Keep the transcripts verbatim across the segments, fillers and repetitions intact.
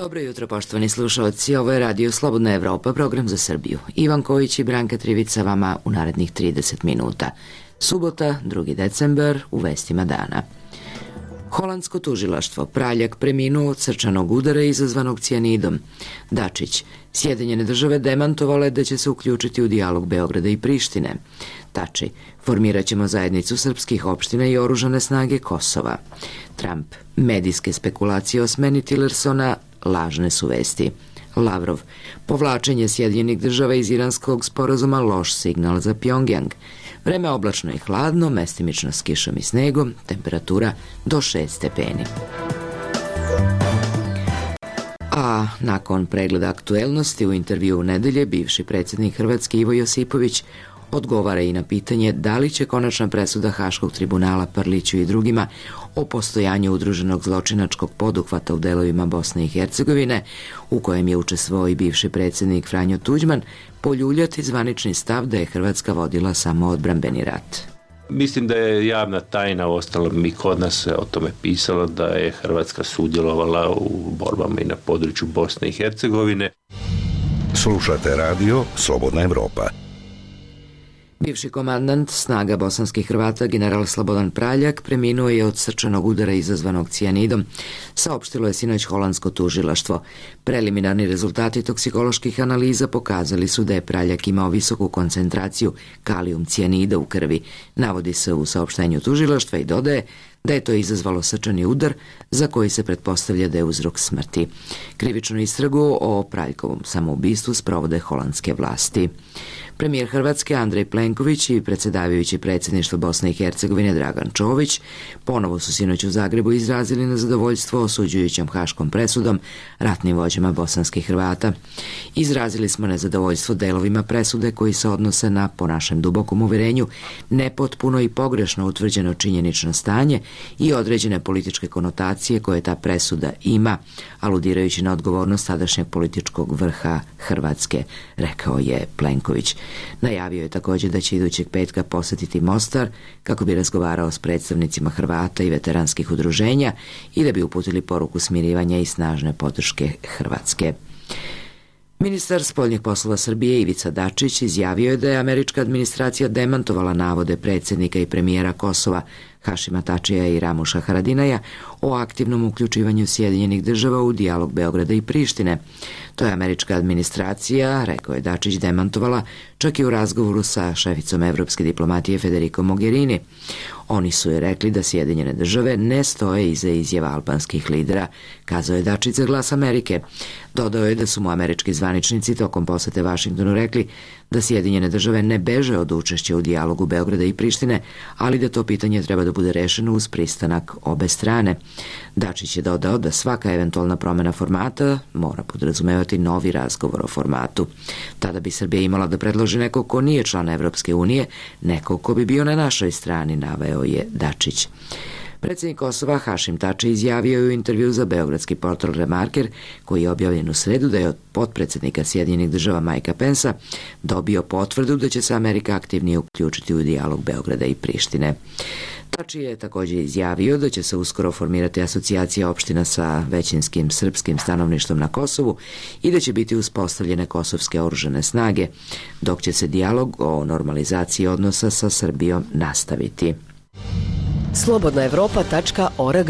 Dobro jutro, poštovani slušalci. Ovo je Radio Slobodna Evropa, program za Srbiju. Ivan Kojić i Branka Trivica vama u narednih trideset minuta. Subota, drugi decembar, u vestima dana. Holandsko tužilaštvo, Praljak preminuo od srčanog udara izazvanog cijanidom. Dačić, Sjedinjene države demantovale da će se uključiti u dijalog Beograda i Prištine. Tači, formirat ćemo zajednicu srpskih opština i oružane snage Kosova. Trump, medijske spekulacije o smeni Tillersona, lažne su vesti. Lavrov, povlačenje Sjedinjenih država iz iranskog sporazuma loš signal za Pjongjang. Vreme oblačno i hladno, mestimično s kišom i snegom, temperatura do šest stepeni. A nakon pregleda aktuelnosti u intervju u nedelje, bivši predsjednik Hrvatske Ivo Josipović odgovara i na pitanje da li će konačna presuda Haškog tribunala Parliću i drugima o postojanju udruženog zločinačkog poduhvata u delovima Bosne i Hercegovine, u kojem je učestvovao i bivši predsjednik Franjo Tuđman, poljuljati zvanični stav da je Hrvatska vodila samo odbrambeni rat. Mislim da je javna tajna, ostalo mi kod nas se o tome pisalo, da je Hrvatska sudjelovala u borbama i na području Bosne i Hercegovine. Slušate radio Slobodna Evropa. Bivši komandant snaga bosanskih Hrvata, general Slobodan Praljak, preminuo je od srčanog udara izazvanog cijanidom, saopštilo je sinoć holandsko tužilaštvo. Preliminarni rezultati toksikoloških analiza pokazali su da je Praljak imao visoku koncentraciju kalijum cijanida u krvi. Navodi se u saopštenju tužilaštva i dodaje da je to izazvalo srčani udar za koji se pretpostavlja da je uzrok smrti. Krivičnu istragu o Praljkovom samoubistvu sprovode holandske vlasti. Premijer Hrvatske Andrej Plenković i predsjedavajući predsjedništva Bosne i Hercegovine Dragan Čović ponovo su sinoć u Zagrebu izrazili nezadovoljstvo osuđujućom haškom presudom ratnim vođama bosanskih Hrvata. Izrazili smo nezadovoljstvo delovima presude koji se odnose na, po našem dubokom uverenju, nepotpuno i pogrešno utvrđeno činjenično stanje i određene političke konotacije koje ta presuda ima, aludirajući na odgovornost tadašnjeg političkog vrha Hrvatske, rekao je Plenković. Najavio je također da će idućeg petka posjetiti Mostar kako bi razgovarao s predstavnicima Hrvata i veteranskih udruženja i da bi uputili poruku smirivanja i snažne podrške Hrvatske. Ministar spoljnih poslova Srbije Ivica Dačić izjavio je da je američka administracija demantovala navode predsjednika i premijera Kosova Hašima Tačija i Ramuša Haradinaja o aktivnom uključivanju Sjedinjenih država u dijalog Beograda i Prištine. To je američka administracija, rekao je Dačić, demantovala čak i u razgovoru sa šeficom evropske diplomatije Federico Mogherini. Oni su je rekli da Sjedinjene države ne stoje iza izjava albanskih lidera, kazao je Dačić za Glas Amerike. Dodao je da su mu američki zvaničnici tokom posete Vašingtonu rekli da Sjedinjene države ne beže od učešća u dijalogu Beograda i Prištine, ali da to pitanje treba da bude rešeno uz pristanak obe strane. Dačić je dodao da svaka eventualna promjena formata mora podrazumevati novi razgovor o formatu. Tada bi Srbija imala da predloži nekog ko nije član Evropske unije, nekog ko bi bio na našoj strani, naveo je Dačić. Predsjednik Kosova Hašim Tači izjavio je u intervju za beogradski portal Remarker, koji je objavljen u sredu, da je od potpredsjednika Sjedinjenih država Majka Pensa dobio potvrdu da će se Amerika aktivnije uključiti u dijalog Beograda i Prištine. Tači je također izjavio da će se uskoro formirati asocijacija opština sa većinskim srpskim stanovništvom na Kosovu i da će biti uspostavljene kosovske oružane snage, dok će se dijalog o normalizaciji odnosa sa Srbijom nastaviti. slobodna evropa tačka org.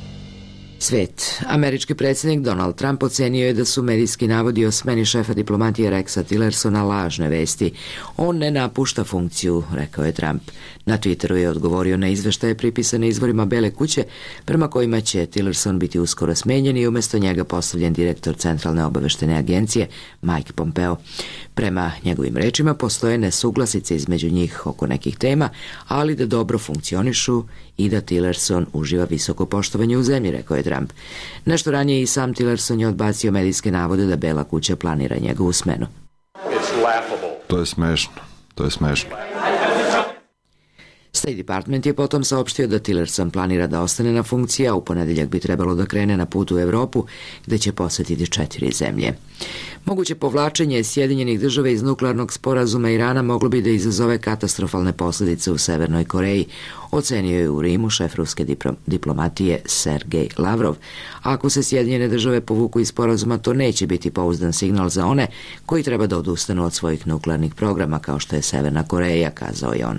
Svet. Američki predsjednik Donald Trump ocenio je da su medijski navodi o smeni šefa diplomatije Rexa Tillersona lažne vesti. On ne napušta funkciju, rekao je Trump. Na Twitteru je odgovorio na izveštaje pripisane izvorima Bele kuće, prema kojima će Tillerson biti uskoro smenjen i umjesto njega postavljen direktor Centralne obaveštene agencije Mike Pompeo. Prema njegovim rečima postoje nesuglasice između njih oko nekih tema, ali da dobro funkcionišu i da Tillerson uživa visoko poštovanje u zemlji, rekao je Trump. Nešto ranije i sam Tillerson je odbacio medijske navode da Bela kuća planira njegovu smenu. To je smešno. To je smešno. State Department je potom saopštio da Tillerson planira da ostane na funkciji, a u ponedeljak bi trebalo da krene na put u Evropu, gde će posetiti četiri zemlje. Moguće povlačenje Sjedinjenih država iz nuklearnog sporazuma Irana moglo bi da izazove katastrofalne posljedice u Severnoj Koreji, ocenio je u Rimu šef ruske diplomatije Sergej Lavrov. Ako se Sjedinjene države povuku iz sporazuma, to neće biti pouzdan signal za one koji treba da odustanu od svojih nuklearnih programa, kao što je Severna Koreja, kazao je on.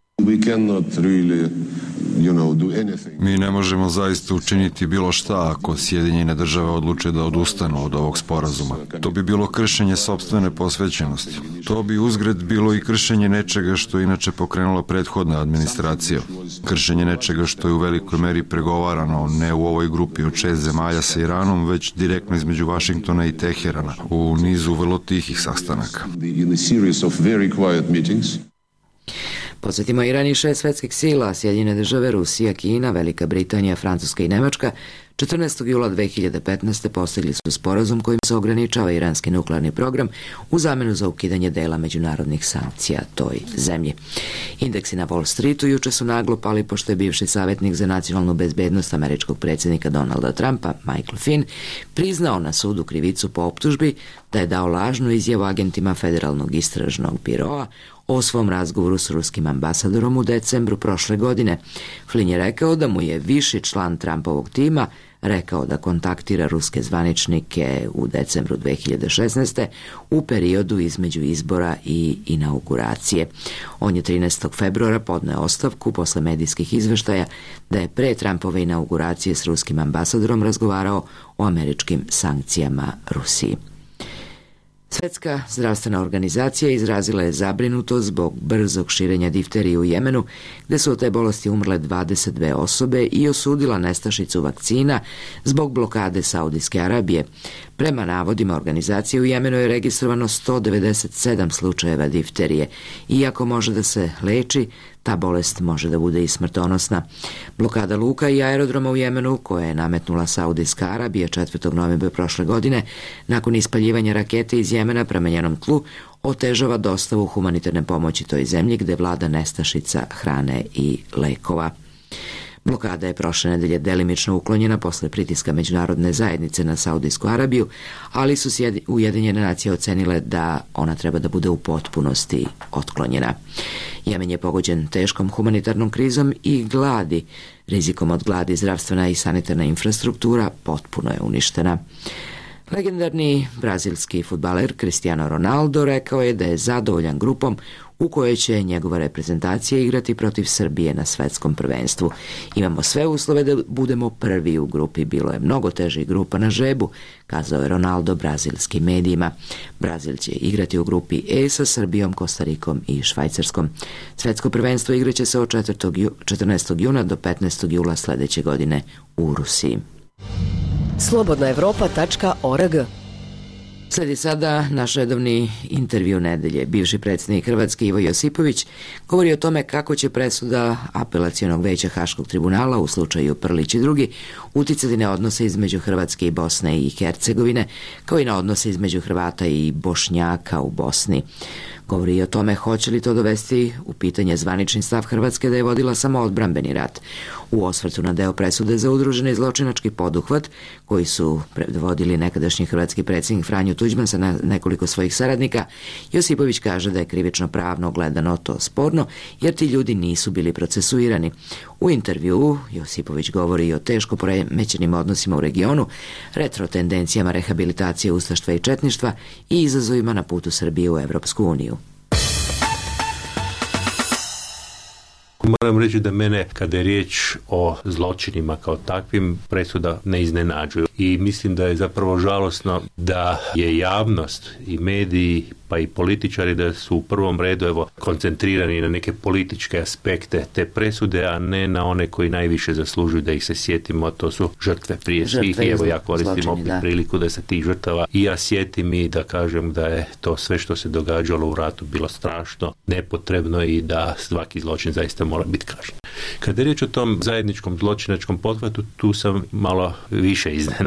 Mi ne možemo zaista učiniti bilo šta ako Sjedinjene države odluče da odustanu od ovog sporazuma. To bi bilo kršenje sopstvene posvećenosti. To bi uzgred bilo i kršenje nečega što je inače pokrenula prethodna administracija. Kršenje nečega što je u velikoj meri pregovarano ne u ovoj grupi od šest zemalja sa Iranom, već direktno između Vašingtona i Teherana, u nizu vrlo tihih sastanaka. Podsjetimo, Iran i šest svetskih sila, Sjedinjene države, Rusija, Kina, Velika Britanija, Francuska i Nemačka, četrnaestog jula dve hiljade petnaeste. postigli su sporazum kojim se ograničava iranski nuklearni program u zamenu za ukidanje dela međunarodnih sankcija toj zemlji. Indeksi na Wall Streetu juče su naglo pali pošto je bivši savjetnik za nacionalnu bezbednost američkog predsjednika Donalda Trumpa, Michael Flynn, priznao na sudu krivicu po optužbi da je dao lažnu izjavu agentima Federalnog istražnog biroa o svom razgovoru s ruskim ambasadorom u decembru prošle godine. Flynn je rekao da mu je viši član Trumpovog tima rekao da kontaktira ruske zvaničnike u decembru dve hiljade šesnaeste. u periodu između izbora i inauguracije. On je trinaestog februara podneo ostavku posle medijskih izveštaja da je pre Trumpove inauguracije s ruskim ambasadorom razgovarao o američkim sankcijama Rusiji. Svetska zdravstvena organizacija izrazila je zabrinutost zbog brzog širenja difterije u Jemenu, gde su od te bolesti umrle dvadeset dve osobe, i osudila nestašicu vakcina zbog blokade Saudijske Arabije. Prema navodima organizacije, u Jemenu je registrovano sto devedeset sedam slučajeva difterije. Iako može da se leči, ta bolest može da bude i smrtonosna. Blokada luka i aerodroma u Jemenu, koja je nametnula Saudijska Arabija četvrtog novembra prošle godine, nakon ispaljivanja rakete iz Jemena prema njenom tlu, otežava dostavu humanitarne pomoći toj zemlji gde vlada nestašica hrane i lekova. Blokada je prošle nedelje delimično uklonjena posle pritiska međunarodne zajednice na Saudijsku Arabiju, ali su Ujedinjene nacije ocenile da ona treba da bude u potpunosti otklonjena. Jemen je pogođen teškom humanitarnom krizom i gladi. Rizikom od gladi zdravstvena i sanitarna infrastruktura potpuno je uništena. Legendarni brazilski fudbaler Cristiano Ronaldo rekao je da je zadovoljan grupom u kojoj će njegova reprezentacija igrati protiv Srbije na svetskom prvenstvu. Imamo sve uslove da budemo prvi u grupi, bilo je mnogo težih grupa na žrebu, kazao je Ronaldo brazilskim medijima. Brazil će igrati u grupi E sa Srbijom, Kostarikom i Švajcarskom. Svetsko prvenstvo igraće se od četrnaestog juna do petnaestog jula sledeće godine u Rusiji. slobodna evropa tačka org. Sledi sada naš redovni intervju nedelje. Bivši predsjednik Hrvatske Ivo Josipović govori o tome kako će presuda Apelacionog veća Haškog tribunala u slučaju Prlić i drugi uticati na odnose između Hrvatske i Bosne i Hercegovine, kao i na odnose između Hrvata i Bošnjaka u Bosni. Govori i o tome hoće li to dovesti u pitanje zvanični stav Hrvatske da je vodila samo odbrambeni rat. U osvrtu na deo presude za udruženi zločinački poduhvat koji su predvodili nekadašnji hrvatski predsjednik Franjo Tuđman sa nekoliko svojih saradnika, Josipović kaže da je krivično pravno gledano to sporno jer ti ljudi nisu bili procesuirani. U intervjuu Josipović govori i o teško poremećenim odnosima u regionu, retro tendencijama rehabilitacije ustaštva i četništva i izazovima na putu Srbije u Evropsku uniju. Moram reći da mene, kada je riječ o zločinima kao takvim, presuda ne iznenađuju. I mislim da je zapravo žalosno da je javnost i mediji pa i političari da su u prvom redu evo koncentrirani na neke političke aspekte te presude, a ne na one koji najviše zaslužuju da ih se sjetimo, to su žrtve prije svih. I evo ja koristim opet da. priliku da se tih žrtava i ja sjetim i da kažem da je to sve što se događalo u ratu bilo strašno, nepotrebno i da svaki zločin zaista mora biti kažnjen. Kada je riječ o tom zajedničkom zločinačkom pothvatu, tu sam malo više iznenađen.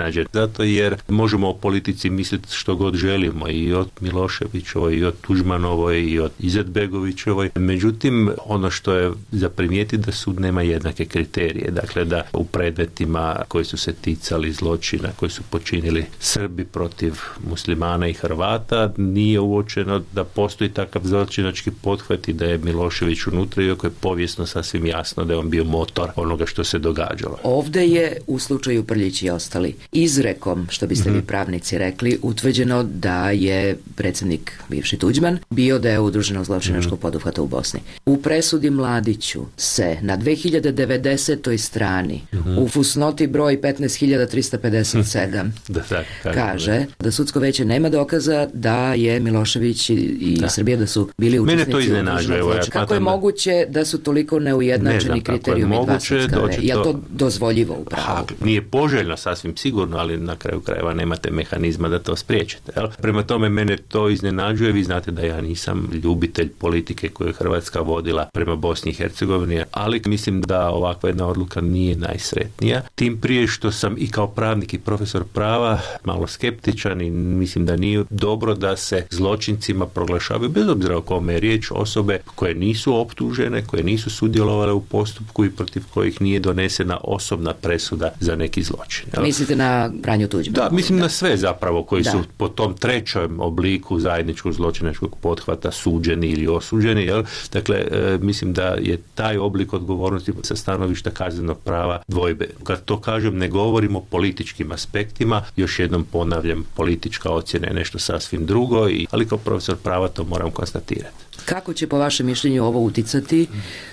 iznenađen. Zato jer možemo o politici misliti što god želimo i od Miloševićovoj, i od Tuđmanovoj, i od Izetbegovićevoj. Međutim, ono što je za primijetiti da sud nema jednake kriterije. Dakle, da u predmetima koji su se ticali zločina, koji su počinili Srbi protiv muslimana i Hrvata, nije uočeno da postoji takav zločinački pothvat i da je Milošević unutra, iako je povijesno sasvim jasno da je on bio motor onoga što se događalo. Ovde je u slučaju Prljić i ostali izrekom, što biste mm-hmm. vi pravnici rekli, utvrđeno da je predsjednik bivši Tuđman bio deo udruženog zločinačkog mm-hmm. poduhvata u Bosni. U presudi Mladiću se na dve hiljade devedesetoj strani mm-hmm. u fusnoti broj petnaest hiljada trista pedeset sedam da, da, kaže da sudsko veće nema dokaza da je Milošević i, i da. Srbija da su bili učesnici. Mene to iznenađuje. Ja kako je moguće da su toliko neujednačeni kriterijumi dva sudska veća? Je to dozvoljivo upravo? Ha, nije poželjno sasvim sigurno, ali na kraju krajeva nemate mehanizma da to spriječite. Jel? Prema tome mene to iznenađuje. Vi znate da ja nisam ljubitelj politike koju je Hrvatska vodila prema Bosni i Hercegovini, ali mislim da ovakva jedna odluka nije najsretnija. Tim prije što sam i kao pravnik i profesor prava malo skeptičan i mislim da nije dobro da se zločincima proglašavaju, bez obzira o kome je riječ, osobe koje nisu optužene, koje nisu sudjelovale u postupku i protiv kojih nije donesena osobna presuda za neki zločin. Jel? Mislite na Franju Tuđmana? Da, mislim da. na sve zapravo koji da. su po tom trećem obliku zajedničkog zločinačkog pothvata suđeni ili osuđeni. Jel? Dakle, e, mislim da je taj oblik odgovornosti sa stanovišta kaznenog prava dvojbe. Kad to kažem, ne govorim o političkim aspektima, još jednom ponavljam, politička ocjena je nešto sasvim drugo, i, ali kao profesor prava to moram konstatirati. Kako će po vašem mišljenju ovo uticati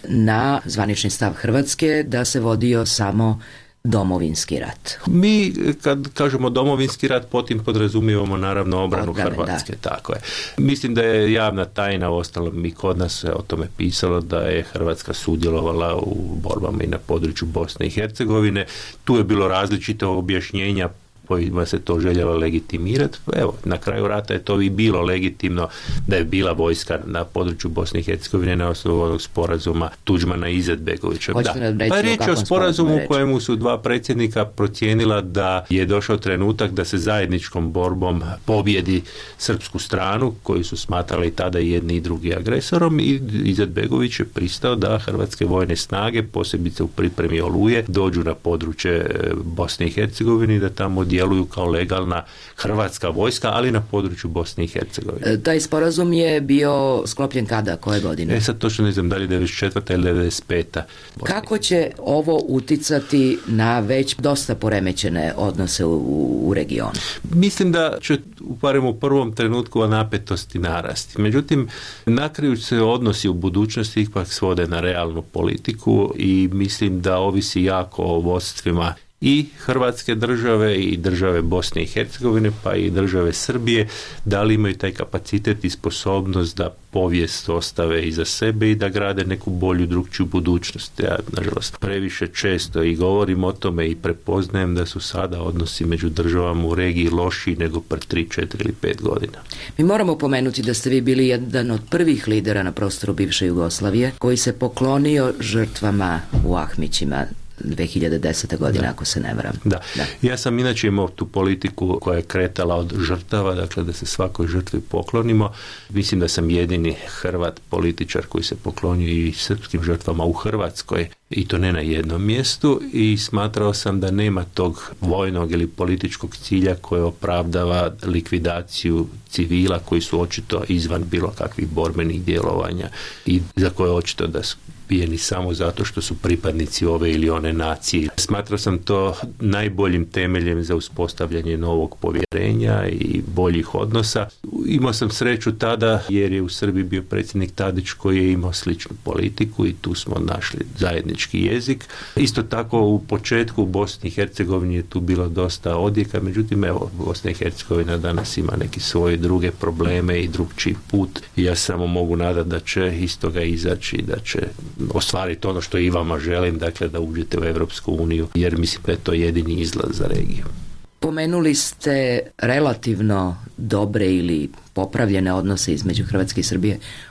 na zvanični stav Hrvatske da se vodio samo domovinski rat? Mi kad kažemo domovinski rat, potim podrazumijevamo naravno obranu Odbrane, Hrvatske. Da. Tako je. Mislim da je javna tajna, uostalom i kod nas se o tome pisalo, da je Hrvatska sudjelovala u borbama i na području Bosne i Hercegovine. Tu je bilo različite objašnjenja kojima se to željelo legitimirati. Evo, na kraju rata je to i bilo legitimno da je bila vojska na području Bosne i Hercegovine na osnovu onog sporazuma Tuđmana i Izetbegovića. Da. Pa riječ je o sporazumu u kojemu su dva predsjednika procijenila da je došao trenutak da se zajedničkom borbom pobjedi srpsku stranu, koju su smatrali tada i jedni i drugi agresorom, i Izetbegović je pristao da hrvatske vojne snage, posebice u pripremi Oluje, dođu na područje Bosne i Hercegovine i da tamo djeluju kao legalna hrvatska vojska, ali na području Bosne i Hercegovine. E, taj sporazum je bio sklopljen kada? Koje godine? E sad točno ne znam da li devedeset četvrta ili devedeset peta. Kako će ovo uticati na već dosta poremećene odnose u, u regionu? Mislim da će barem u prvom trenutku napetosti narasti. Međutim, na kraju se odnosi u budućnosti ipak svode na realnu politiku i mislim da ovisi jako o vodstvima i Hrvatske države i države Bosne i Hercegovine, pa i države Srbije, da li imaju taj kapacitet i sposobnost da povijest ostave iza sebe i da grade neku bolju, drugčiju budućnost. Ja, nažalost, previše često i govorim o tome i prepoznajem da su sada odnosi među državama u regiji lošiji nego pre tri, četiri ili pet godina. Mi moramo pomenuti da ste vi bili jedan od prvih lidera na prostoru bivše Jugoslavije koji se poklonio žrtvama u Ahmićima dve hiljade desete. godine, da. Ako se ne varam. Da. da. Ja sam inače imao tu politiku koja je kretala od žrtava, dakle da se svakoj žrtvi poklonimo. Mislim da sam jedini Hrvat političar koji se poklonio i srpskim žrtvama u Hrvatskoj, i to ne na jednom mjestu, i smatrao sam da nema tog vojnog ili političkog cilja koje opravdava likvidaciju civila koji su očito izvan bilo kakvih borbenih djelovanja i za koje očito da su ubijeni samo zato što su pripadnici ove ili one nacije. Smatrao sam to najboljim temeljem za uspostavljanje novog povjerenja i boljih odnosa. Imao sam sreću tada jer je u Srbiji bio predsjednik Tadić koji je imao sličnu politiku i tu smo našli zajednički jezik. Isto tako u početku u Bosni i Hercegovini je tu bilo dosta odjeka, međutim evo Bosna i Hercegovina danas ima neki svoje druge probleme i drugčiji put i ja samo mogu nadati da će iz toga izaći i da će ostvariti ono što i vama želim, dakle da uđete u Europsku uniju, jer mislim da je to jedini izlaz za regiju. Pomenuli ste relativno dobre ili popravljene odnose između Hrvatske i Srbije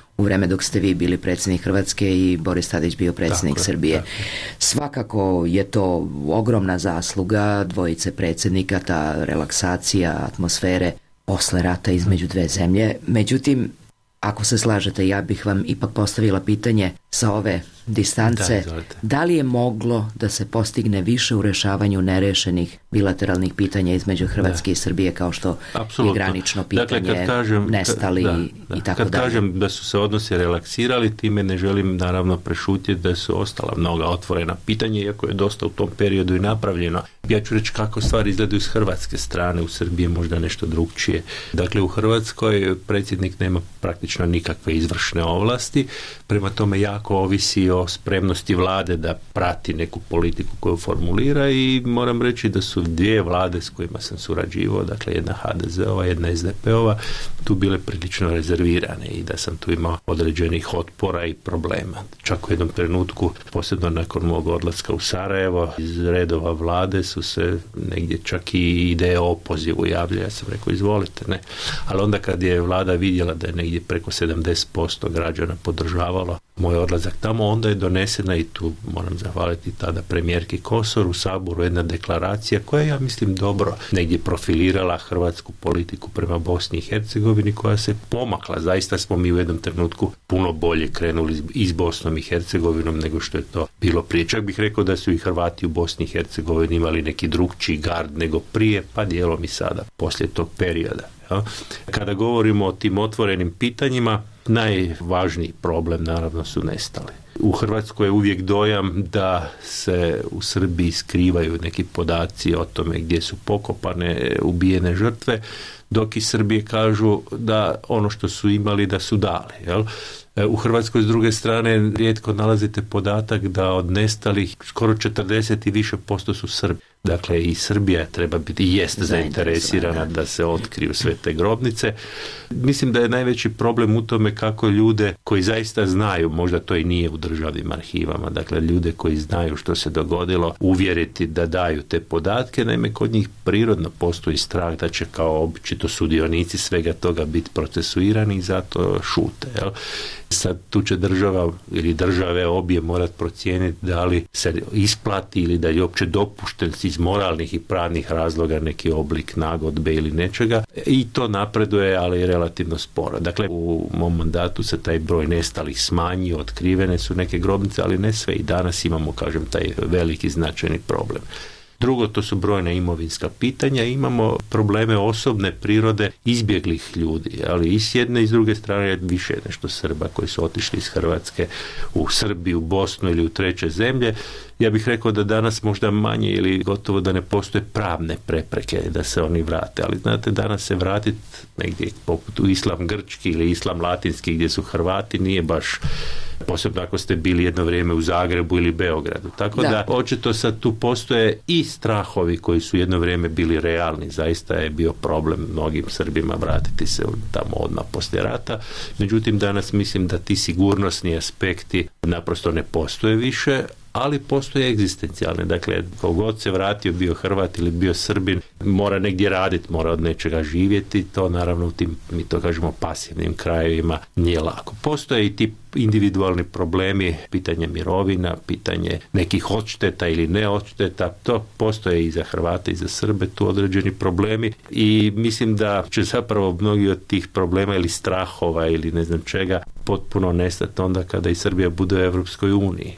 u vreme dok ste vi bili predsjednik Hrvatske i Boris Tadić bio predsjednik tako, Srbije. tako. Svakako je to ogromna zasluga dvojice predsjednika, ta relaksacija atmosfere posle rata između dve zemlje. Međutim, ako se slažete, ja bih vam ipak postavila pitanje sa ove distance, da, da li je moglo da se postigne više u rešavanju nerešenih bilateralnih pitanja između Hrvatske da. i Srbije, kao što Apsolutno. je granično pitanje, dakle, kad kažem, nestali da, da, i tako kad dalje. Kad kažem da su se odnosi relaksirali, time ne želim naravno prešutiti da su ostala mnoga otvorena pitanja, iako je dosta u tom periodu i napravljeno. Ja ću reći kako stvari izgledaju s hrvatske strane, u Srbiji možda nešto drugčije. Dakle, u Hrvatskoj predsjednik nema praktično nikakve izvršne ovlasti, prema tome jako ovisi o spremnosti vlade da prati neku politiku koju formulira i moram reći da su dvije vlade s kojima sam surađivao, dakle jedna ha de ze-ova, jedna es de pe-ova, tu bile prilično rezervirane i da sam tu imao određenih otpora i problema. Čak u jednom trenutku, posebno nakon mog odlaska u Sarajevo, iz redova vlade su se negdje čak i ideje o opozivu javljaju. Ja sam rekao, izvolite, ne. Ali onda kad je vlada vidjela da je negdje preko sedamdeset posto građana podržavalo moj odlazak tamo, onda je donesena, i tu moram zahvaliti tada premijerki Kosor, u Saboru jedna deklaracija koja, ja mislim, dobro negdje profilirala hrvatsku politiku prema Bosni i Hercegovini, koja se pomakla. Zaista smo mi u jednom trenutku puno bolje krenuli i s Bosnom i Hercegovinom nego što je to bilo prije. Čak bih rekao da su i Hrvati u Bosni i Hercegovini imali neki drugčiji gard nego prije, pa dijelom i sada, poslije tog perioda. Kada govorimo o tim otvorenim pitanjima, najvažniji problem naravno su nestali. U Hrvatskoj je uvijek dojam da se u Srbiji skrivaju neki podaci o tome gdje su pokopane ubijene žrtve, dok iz Srbije kažu da ono što su imali da su dali. Jel? U Hrvatskoj s druge strane rijetko nalazite podatak da od nestalih skoro četrdeset i više posto su Srbi. Dakle, i Srbija treba biti i jest zainteresirana da se otkriju sve te grobnice. Mislim da je najveći problem u tome kako ljude koji zaista znaju, možda to i nije u državnim arhivama, dakle ljude koji znaju što se dogodilo, uvjeriti da daju te podatke. Naime, kod njih prirodno postoji strah da će kao običito sudionici svega toga biti procesuirani i zato šute. Jel? Sad tu će država ili države obje morat procijeniti da li se isplati ili da je uopće dopušten iz moralnih i pravnih razloga neki oblik nagodbe ili nečega, i to napreduje, ali relativno sporo. Dakle, u mom mandatu se taj broj nestalih smanjio, otkrivene su neke grobnice, ali ne sve, i danas imamo, kažem, taj veliki značajni problem. Drugo, to su brojna imovinska pitanja, imamo probleme osobne prirode izbjeglih ljudi, ali i s jedne i s druge strane više nešto Srba koji su otišli iz Hrvatske u Srbiju, u Bosnu ili u treće zemlje. Ja bih rekao da danas možda manje ili gotovo da ne postoje pravne prepreke da se oni vrate, ali znate, danas se vratiti negdje poput u islam grčki ili islam latinski gdje su Hrvati nije baš, posebno ako ste bili jedno vrijeme u Zagrebu ili Beogradu. Tako da, da očito sad tu postoje i strahovi koji su jedno vrijeme bili realni. Zaista je bio problem mnogim Srbima vratiti se tamo odmah poslije rata. Međutim, danas mislim da ti sigurnosni aspekti naprosto ne postoje više, ali postoje egzistencijalne. Dakle, kogod se vratio, bio Hrvat ili bio Srbin, mora negdje raditi, mora od nečega živjeti. To naravno u tim, mi to kažemo, pasivnim krajevima nije lako. Postoje i ti individualni problemi, pitanje mirovina, pitanje nekih odšteta ili ne odšteta, to postoje i za Hrvate i za Srbe, tu određeni problemi, i mislim da će zapravo mnogi od tih problema ili strahova ili ne znam čega potpuno nestati onda kada i Srbija bude u Evropskoj uniji.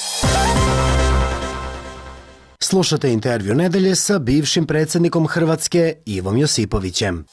Slušate intervju nedelje sa bivšim predsjednikom Hrvatske Ivom Josipovićem.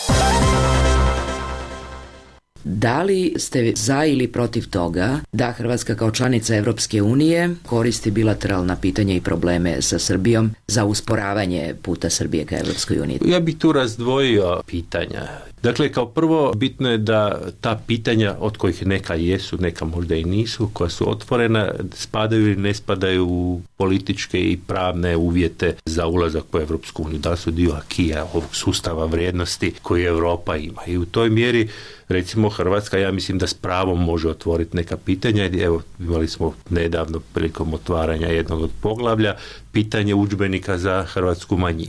Da li ste za ili protiv toga da Hrvatska kao članica Evropske unije koristi bilateralna pitanja i probleme sa Srbijom za usporavanje puta Srbije ka Evropskoj uniji? Ja bih tu razdvojio pitanja. Dakle, kao prvo, bitno je da ta pitanja, od kojih neka jesu, neka možda i nisu, koja su otvorena, spadaju ili ne spadaju u političke i pravne uvjete za ulazak u Evropsku uniju. Da su dio akija, ovog sustava vrijednosti koji Europa ima. I u toj mjeri, recimo, Hrvatska, ja mislim da s pravom može otvoriti neka pitanja. Evo, imali smo nedavno prilikom otvaranja jednog od poglavlja pitanje udžbenika za hrvatsku manjinu.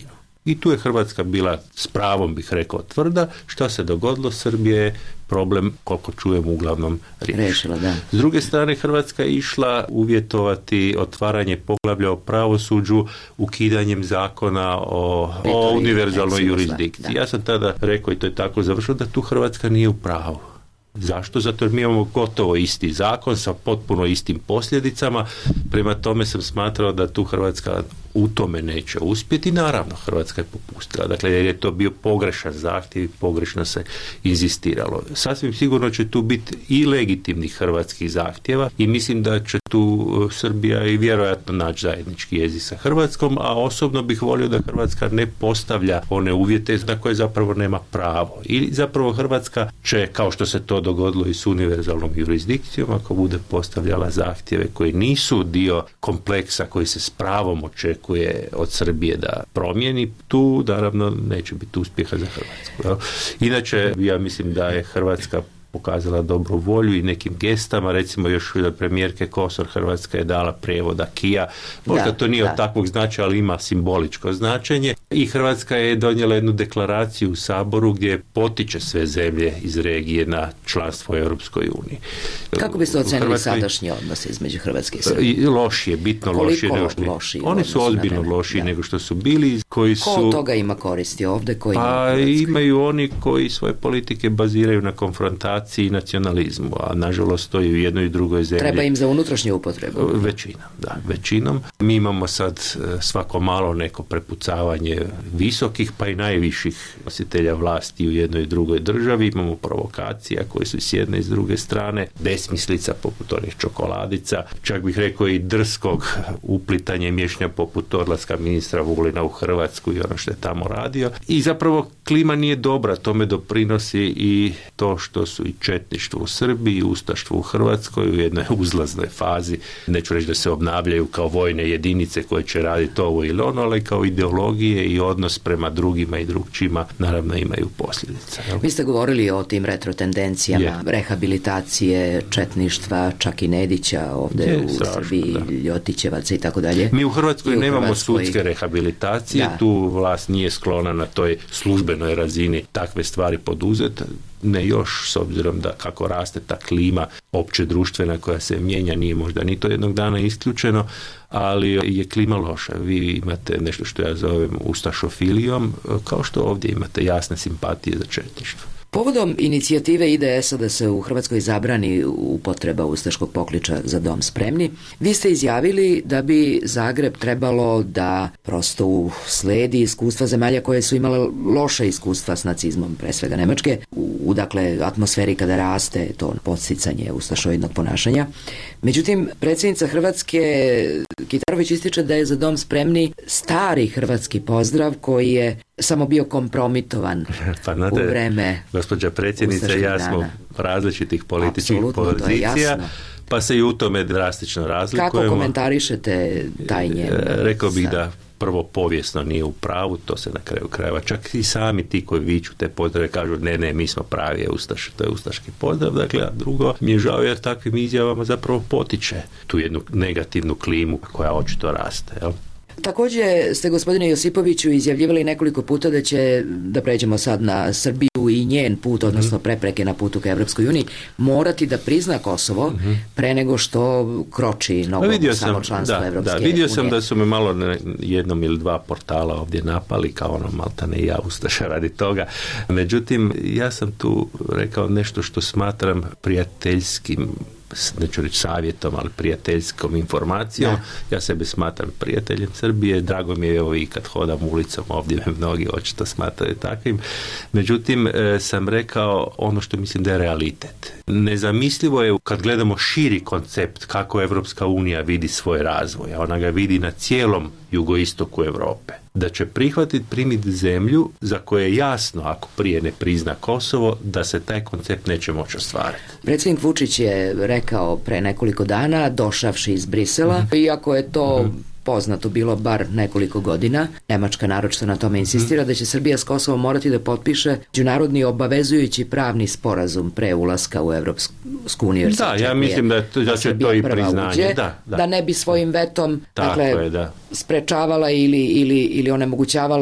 I tu je Hrvatska bila, s pravom bih rekao, tvrda. Što se dogodilo? Srbije je problem, koliko čujem, uglavnom riješila. Da. S druge strane, Hrvatska je išla uvjetovati otvaranje poglavlja o pravosuđu ukidanjem zakona o, o univerzalnoj jurisdikciji. Ja sam tada rekao, i to je tako završilo, da tu Hrvatska nije u pravu. Zašto? Zato jer mi imamo gotovo isti zakon sa potpuno istim posljedicama. Prema tome sam smatrao da tu Hrvatska u tome neće uspjeti. Naravno, Hrvatska je popustila. Dakle, jer je to bio pogrešan zahtjev i pogrešno se inzistiralo. Sasvim sigurno će tu biti i legitimnih hrvatskih zahtjeva i mislim da će tu Srbija i vjerojatno naći zajednički jezik sa Hrvatskom, a osobno bih volio da Hrvatska ne postavlja one uvjete na koje zapravo nema pravo. I zapravo Hrvatska će, kao što se to dogodilo i s univerzalnom jurisdikcijom, ako bude postavljala zahtjeve koji nisu dio kompleksa koji se s pravom očekuje od Srbije da promijeni, tu naravno neće biti uspjeha za Hrvatsku. Inače, ja mislim da je Hrvatska pokazala dobru volju i nekim gestama, recimo još od premijerke Kosor Hrvatska je dala prijevod acquisa, možda da, to nije da. od takvog značaja, ali ima simboličko značenje, i Hrvatska je donijela jednu deklaraciju u Saboru gdje potiče sve zemlje iz regije na članstvo u Europskoj uniji. Kako biste ocenili Hrvatskoj... sadašnji odnos između Hrvatske i Srbije? Lošije, bitno lošije nego što lošiji oni su ozbiljno lošiji nego što su bili, koji su... Ko od toga ima koristi ovdje? Koji pa imaju oni koji svoje politike baziraju na konfrontaciji i nacionalizmu, a nažalost to i u jednoj i drugoj zemlji. Treba im za unutrašnju upotrebu. Većinom, da, većinom. Mi imamo sad svako malo neko prepucavanje visokih pa i najviših nositelja vlasti u jednoj i drugoj državi. Imamo provokacija koje su s jedne i s druge strane, besmislica poput onih čokoladica, čak bih rekao i drskog uplitanja i miješanja poput odlaska ministra Vulina u Hrvatsku i ono što je tamo radio. I zapravo klima nije dobra, tome doprinosi i to što su i četništvo u Srbiji i ustaštvo u Hrvatskoj u jednoj uzlaznoj fazi. Neću reći da se obnavljaju kao vojne jedinice koje će raditi ovo ili ono, ali kao ideologije i odnos prema drugima i drugčima naravno imaju posljedice. Vi ste govorili o tim retrotendencijama, je. rehabilitacije četništva, čak i Nedića ovdje je, u strašno, Srbiji, da. Ljotićevaca i tako dalje. Mi u Hrvatskoj u nemamo Hrvatskoj... sudske rehabilitacije, da. Tu vlast nije sklona na toj službenoj razini takve stvari poduzeti. Ne još, s obzirom da kako raste ta klima opće društvena koja se mijenja, nije možda ni to jednog dana isključeno, ali je klima loša. Vi imate nešto što ja zovem ustašofilijom, kao što ovdje imate jasne simpatije za četništvo. Povodom inicijative I D S-a da se u Hrvatskoj zabrani upotreba ustaškog pokliča Za dom spremni, vi ste izjavili da bi Zagreb trebalo da prosto sledi iskustva zemalja koje su imale loše iskustva s nacizmom, pre svega Nemačke, u dakle atmosferi kada raste to podsticanje ustašoidnog ponašanja. Međutim, predsjednica Hrvatske Kitarović ističe da je Za dom spremni stari hrvatski pozdrav koji je samo bio kompromitovan pa, znate, u vreme gospođa predsjednica i ja smo različitih političkih pozicija, pa se i u tome drastično razlikujemo. Kako komentarišete taj njen? Rekao bih da prvo povijesno nije u pravu, to se na kraju krajeva. Čak i sami ti koji viču te pozdrave kažu ne, ne, mi smo pravi ustaši, to je ustaški pozdrav. Dakle, a drugo mi je žao jer takvim izjavama zapravo potiče tu jednu negativnu klimu koja očito raste, jel? Također ste, gospodine Josipoviću, izjavljivali nekoliko puta da će, da pređemo sad na Srbiju i njen put, odnosno prepreke na putu ka Evropskoj uniji, morati da prizna Kosovo mm-hmm. pre nego što kroči novo samo članstvo Evropske unije. Da, vidio sam da su me malo na jednom ili dva portala ovdje napali, kao ono maltane i ja ustaša radi toga. Međutim, ja sam tu rekao nešto što smatram prijateljskim, neću reći savjetom, ali prijateljskom informacijom. Da. Ja sebe smatram prijateljem Srbije, drago mi je, evo i kad hodam ulicom ovdje me mnogi očito smatraju takvim. Međutim, e, sam rekao ono što mislim da je realitet. Nezamislivo je kad gledamo širi koncept kako Evropska unija vidi svoj razvoj, a ona ga vidi na cijelom jugoistoku Europe, da će prihvatiti primiti zemlju za koje je jasno, ako prije ne prizna Kosovo, da se taj koncept neće moći ostvariti. Predsjednik Vučić je rekao pre nekoliko dana, došavši iz Brisela, mm-hmm. iako je to mm-hmm. poznato bilo bar nekoliko godina, Nemačka naročito na tome insistira, mm-hmm. da će Srbija s Kosovom morati da potpiše međunarodni obavezujući pravni sporazum pre ulaska u Evropsku uniju. Da, ja mislim da, da će to i priznanje. Uđe, da, da. da ne bi svojim vetom dakle, je, da. sprečavala ili, ili, ili onemogućavala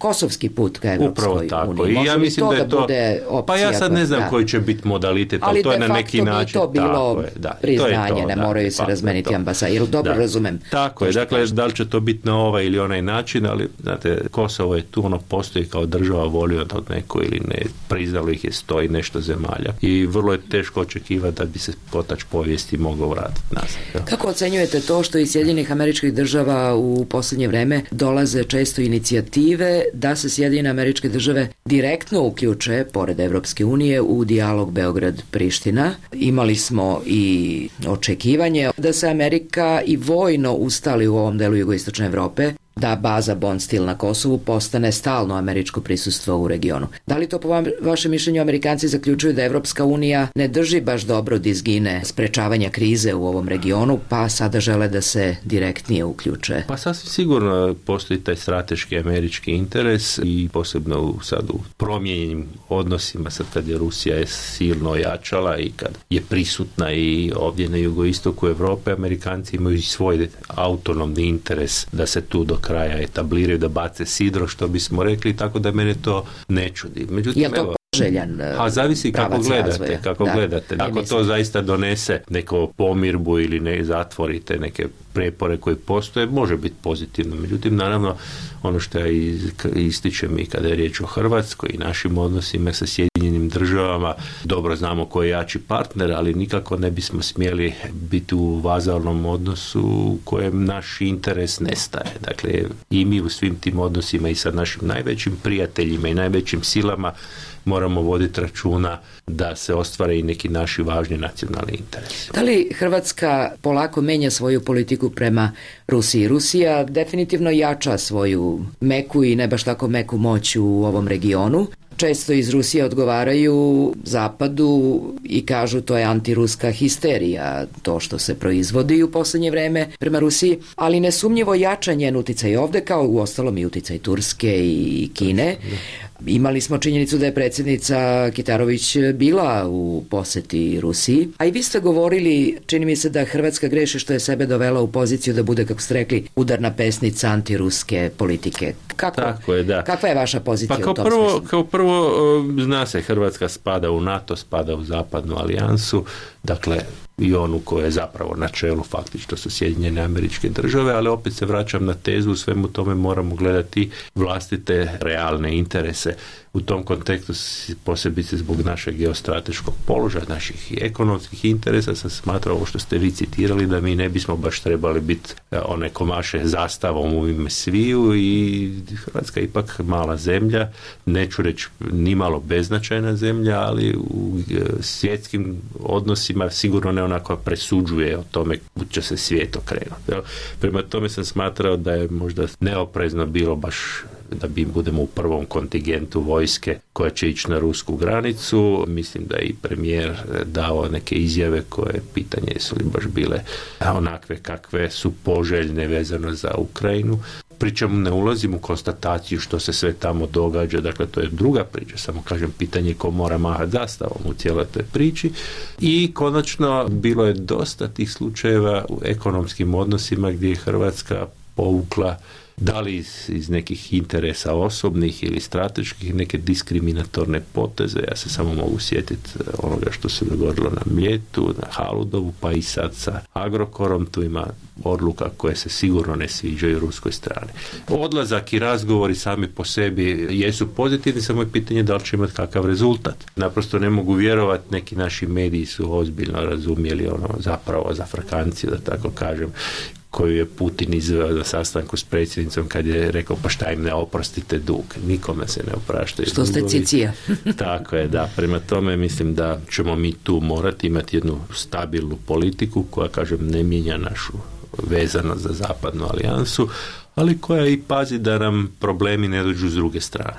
kosovski put ka Evropskoj uniji. Upravo tako. I ja mislim da je to... Opcija, pa ja sad ne znam da. koji će biti modalitet, ali, ali to je na neki način. Ali de facto bi to bilo je, da, priznanje, to to, ne da, moraju se razmeniti ambasade. Jel dobro da. razumem? Tako je, dakle, kažem. Da li će to biti na ovaj ili onaj način, ali znate, Kosovo je tu, ono postoji kao država, volio to neko ili ne, priznalo ih je sto i nešto zemalja. I vrlo je teško očekivati da bi se potač povijesti mogao vratiti nazad. Kako ocenjujete to što iz Sjedinjenih Američkih Država u posljednje vreme dolaze često inicijative da se Sjedinjene Američke Države direktno uključe, pored Evropske unije, u dijalog Beograd-Priština? Imali smo i očekivanje da se Amerika i vojno ustali u ovom delu jugoistočne Evrope, da baza Bond Steel na Kosovu postane stalno američko prisustvo u regionu. Da li to po vam, vašem mišljenju Amerikanci zaključuju da Evropska unija ne drži baš dobro dizgine sprečavanja krize u ovom regionu, pa sada žele da se direktnije uključe? Pa sasvim sigurno postoji taj strateški američki interes i posebno u, sad u promijenjenim odnosima, sad kad je Rusija je silno ojačala i kad je prisutna i ovdje na jugoistoku Europe, Amerikanci imaju svoj autonomni interes da se tu do kraja etabliraju, da bace sidro, što bismo rekli, tako da mene to ne čudi. Međutim, je to evo, poželjan a zavisi kako gledate, razvoja. kako da, gledate. Ako to zaista donese neko pomirbu ili ne zatvorite neke prepore koji postoje, može biti pozitivno. Međutim, naravno, ono što ja ističem i kada je riječ o Hrvatskoj i našim odnosima sa Sjedinjenim Državama, dobro znamo ko je jači partner, ali nikako ne bismo smjeli biti u vazalnom odnosu u kojem naš interes nestaje. Dakle, i mi u svim tim odnosima i sa našim najvećim prijateljima i najvećim silama moramo voditi računa da se ostvare i neki naši važni nacionalni interesi. Da li Hrvatska polako menja svoju politiku prema Rusiji? Rusija definitivno jača svoju meku i ne baš tako meku moć u ovom regionu. Često iz Rusije odgovaraju Zapadu i kažu to je antiruska histerija, to što se proizvodi u posljednje vreme prema Rusiji, ali nesumnjivo jača njen uticaj ovde, kao u ostalom i uticaj Turske i Kine. Imali smo činjenicu da je predsjednica Kitarović bila u posjeti Rusiji, a i vi ste govorili, čini mi se da Hrvatska greši što je sebe dovela u poziciju da bude, kako ste rekli, udarna pesnica antiruske politike. Kako, Tako je, da. Kakva je vaša pozicija pa kao u tom prvo, smislu? Kao prvo, zna se, Hrvatska spada u NATO, spada u zapadnu alijansu, dakle i onu koja je zapravo na čelu faktično su Sjedinjene Američke Države, ali opet se vraćam na tezu, u svemu tome moramo gledati vlastite realne interese. U tom kontekstu, posebice zbog našeg geostrateškog položaja, naših i ekonomskih interesa, sam smatrao ovo što ste vi citirali, da mi ne bismo baš trebali biti one komaše zastavom u ime sviju, i Hrvatska je ipak mala zemlja, neću reći ni malo beznačajna zemlja, ali u svjetskim odnosima sigurno ne onako presuđuje o tome kud će se svijet okrenuti. Prema tome sam smatrao da je možda neoprezno bilo baš da bi budemo u prvom kontingentu vojske koja će ići na rusku granicu. Mislim da je i premijer dao neke izjave koje pitanje su li baš bile onakve kakve su poželjne vezano za Ukrajinu. Pričemu ne ulazim u konstataciju što se sve tamo događa, dakle to je druga priča, samo kažem pitanje ko mora mahati zastavom u cijeloj toj priči. I konačno bilo je dosta tih slučajeva u ekonomskim odnosima gdje je Hrvatska povukla, da li iz, iz nekih interesa osobnih ili strateških, neke diskriminatorne poteze. Ja se samo mogu sjetiti onoga što se dogodilo na Mljetu, na Haludovu, pa i sad sa Agrokorom. Tu ima odluka koje se sigurno ne sviđaju ruskoj strani. Odlazak i razgovori sami po sebi jesu pozitivni, samo je pitanje da li će imati kakav rezultat. Naprosto ne mogu vjerovati, neki naši mediji su ozbiljno razumjeli ono zapravo za Afrikanciju, da tako kažem, koju je Putin izveo na sastanku s predsjednicom kad je rekao pa šta im ne oprostite dug. Nikome se ne opraštaju. Što ste cicija. Tako je, da. Prema tome mislim da ćemo mi tu morati imati jednu stabilnu politiku koja, kažem, ne mijenja našu vezano za zapadnu alijansu, ali koja i pazi da nam problemi ne dođu s druge strane.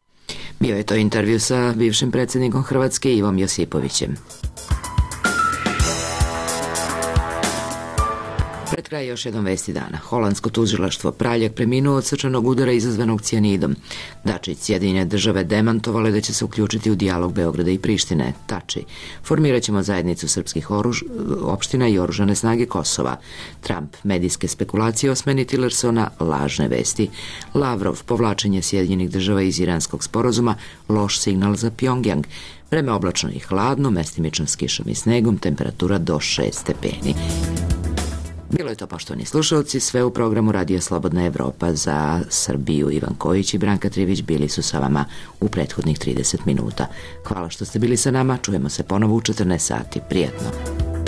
Bio je to intervju sa bivšim predsjednikom Hrvatske Ivom Josipovićem. Pred kraj još jednom vesti dana. Holandsko tužilaštvo Praljak preminuo od srčanog udara izazvanog cijanidom. Dačić, Sjedinjene države demantovale da će se uključiti u dijalog Beograda i Prištine. Tači, formirat ćemo zajednicu srpskih oruž... opština i oružane snage Kosova. Trump, medijske spekulacije o smeni Tillersona, lažne vesti. Lavrov, povlačenje Sjedinjenih država iz iranskog sporazuma, loš signal za Pjongjang. Vreme oblačno i hladno, mestimično s kišom i snegom, temperatura do šest stepeni. Bilo je to, poštovani slušalci, sve u programu Radio Slobodna Evropa. Za Srbiju Ivan Kojić i Branka Trivić bili su sa vama u prethodnih trideset minuta. Hvala što ste bili sa nama, čujemo se ponovo u četrnaest sati. Prijetno.